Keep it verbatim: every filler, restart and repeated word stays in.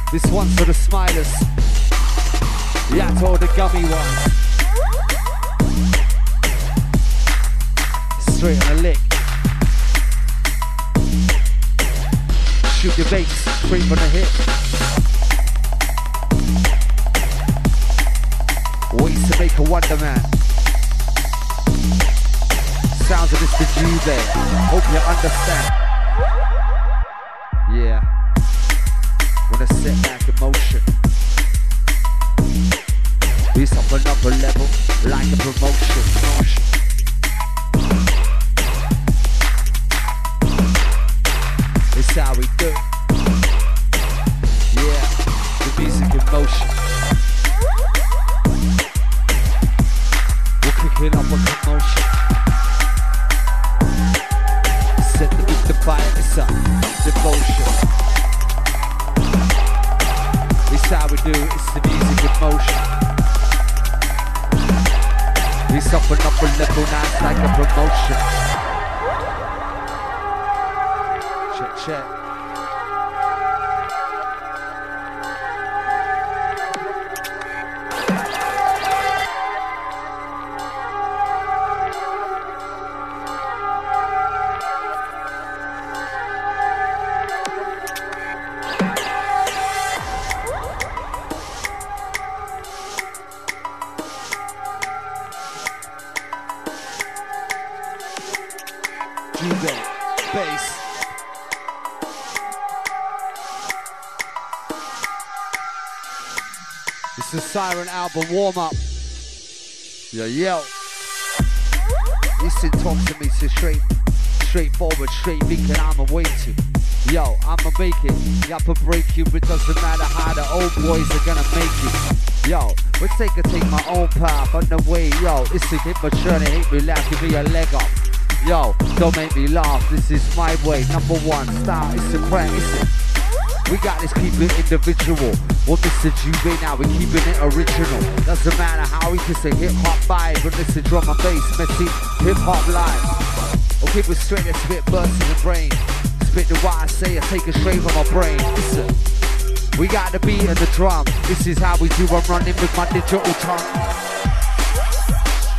This one's for the smilers. Yeah, to all the gummy ones. Straight on a lick. Shoot your bass, straight from the hip. Ways to make a wonder man. Sounds of this the Juve. Hope you understand. Yeah. Wanna set back in motion. It's up another level, like a promotion. Motion. It's how we do. Yeah, the music in motion. We're kicking up a commotion. Set the beat to fire, it's up, devotion. It's how we do, it's the music in motion. It's up and up a level, now it's like a promotion. Check, check. Bass. It's the Siren album warm up. Yo, yo. Listen, talk to me, so straight, straightforward, straight thinking I'ma wait to. Yo, I'ma make it. Yapa break you, it doesn't matter how the old boys are gonna make it. Yo, let's take a take my own path on the way. Yo, it's to get mature and hate me laugh, give me a leg up. Yo, don't make me laugh, this is my way. Number one, style, it's the brand, it's it. We got this, keep it individual. Well, Mister Juve, now we're keeping it original. Doesn't matter how we can say hip-hop vibe, but listen, drum and bass, messy, hip-hop live. Okay, we're straight and spit bursts in the brain. Spit the what I say, I take it straight from my brain. Listen, we got the beat and the drum. This is how we do, I'm running with my digital tongue.